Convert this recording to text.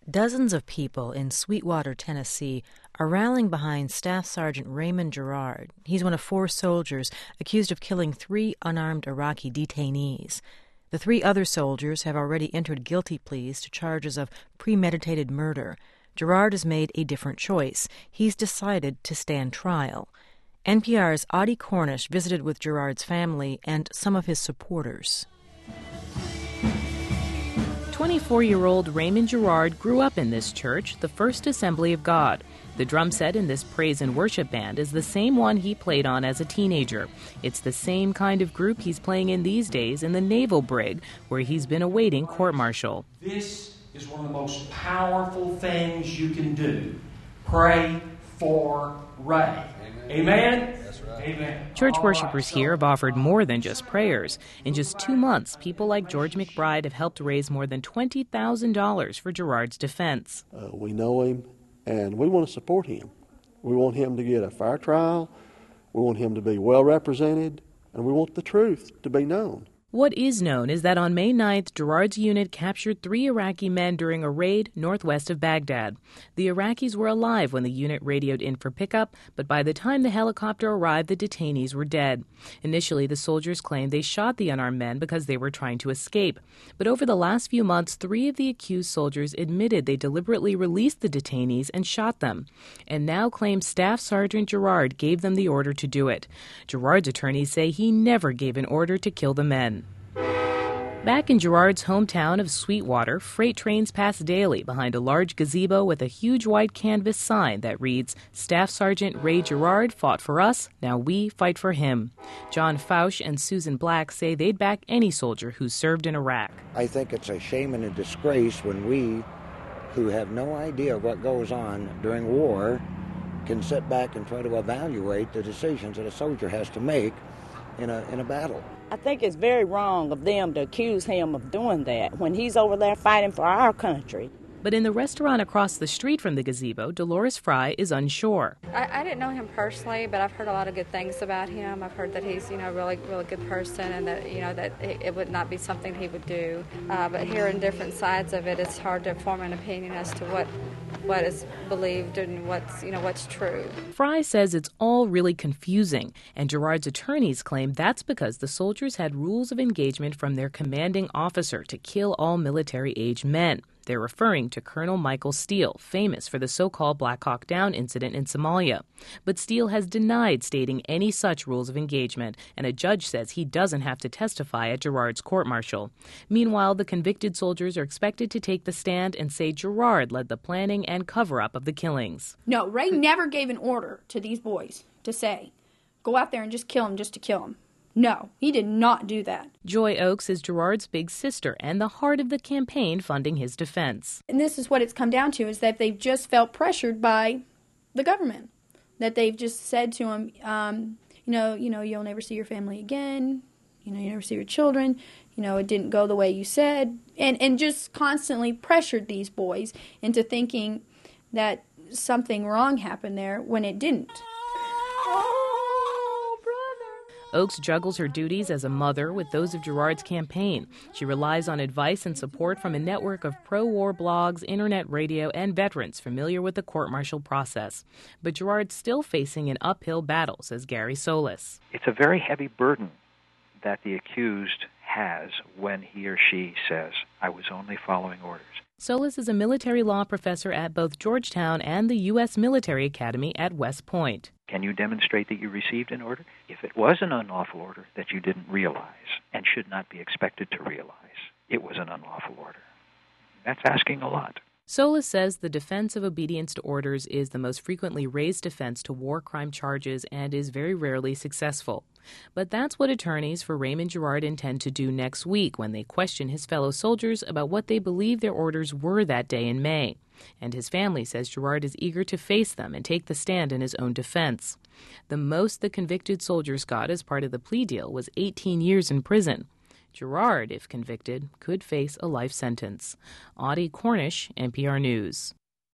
Dozens of people in Sweetwater, Tennessee, are rallying behind Staff Sergeant Raymond Girard. He's one of 4 soldiers accused of killing 3 unarmed Iraqi detainees. The 3 other soldiers have already entered guilty pleas to charges of premeditated murder. Girard has made a different choice. He's decided to stand trial. NPR's Audie Cornish visited with Girard's family and some of his supporters. 24-year-old Raymond Girard grew up in this church, the First Assembly of God. The drum set in this praise and worship band is the same one he played on as a teenager. It's the same kind of group he's playing in these days in the Naval Brig, where he's been awaiting court-martial. This is one of the most powerful things you can do. Pray for Ray. Amen? That's right. Amen. Church worshipers here have offered more than just prayers. In just 2 months, people like George McBride have helped raise more than $20,000 for Girard's defense. We know him, and we want to support him. We want him to get a fair trial. We want him to be well represented, and we want the truth to be known. What is known is that on May 9th, Girard's unit captured 3 Iraqi men during a raid northwest of Baghdad. The Iraqis were alive when the unit radioed in for pickup, but by the time the helicopter arrived, the detainees were dead. Initially, the soldiers claimed they shot the unarmed men because they were trying to escape. But over the last few months, 3 of the accused soldiers admitted they deliberately released the detainees and shot them, and now claim Staff Sergeant Girard gave them the order to do it. Girard's attorneys say he never gave an order to kill the men. Back in Girard's hometown of Sweetwater, freight trains pass daily behind a large gazebo with a huge white canvas sign that reads, "Staff Sergeant Ray Girard fought for us, now we fight for him." John Fausch and Susan Black say they'd back any soldier who served in Iraq. I think it's a shame and a disgrace when we, who have no idea what goes on during war, can sit back and try to evaluate the decisions that a soldier has to make in a battle. I think it's very wrong of them to accuse him of doing that when he's over there fighting for our country. But in the restaurant across the street from the gazebo, Dolores Fry is unsure. I didn't know him personally, but I've heard a lot of good things about him. I've heard that he's, a really good person, and that, that it would not be something he would do. But hearing different sides of it, it's hard to form an opinion as to what is believed and what's true. Fry says it's all really confusing, and Girard's attorneys claim that's because the soldiers had rules of engagement from their commanding officer to kill all military-age men. They're referring to Colonel Michael Steele, famous for the so-called Black Hawk Down incident in Somalia. But Steele has denied stating any such rules of engagement, and a judge says he doesn't have to testify at Girard's court-martial. Meanwhile, the convicted soldiers are expected to take the stand and say Girard led the planning and cover-up of the killings. No, Ray never gave an order to these boys to say, go out there and just kill him just to kill him. No, he did not do that. Joy Oakes is Girard's big sister and the heart of the campaign funding his defense. And this is what it's come down to, is that they've just felt pressured by the government. That they've just said to him, you'll never see your family again. You never see your children. It didn't go the way you said. And just constantly pressured these boys into thinking that something wrong happened there when it didn't. Oakes juggles her duties as a mother with those of Girard's campaign. She relies on advice and support from a network of pro-war blogs, internet radio, and veterans familiar with the court-martial process. But Girard's still facing an uphill battle, says Gary Solis. It's a very heavy burden that the accused has when he or she says, "I was only following orders." Solis is a military law professor at both Georgetown and the U.S. Military Academy at West Point. Can you demonstrate that you received an order? If it was an unlawful order that you didn't realize and should not be expected to realize, it was an unlawful order. That's asking a lot. Solis says the defense of obedience to orders is the most frequently raised defense to war crime charges and is very rarely successful. But that's what attorneys for Raymond Girard intend to do next week when they question his fellow soldiers about what they believe their orders were that day in May. And his family says Girard is eager to face them and take the stand in his own defense. The most the convicted soldiers got as part of the plea deal was 18 years in prison. Girard, if convicted, could face a life sentence. Audie Cornish, NPR News.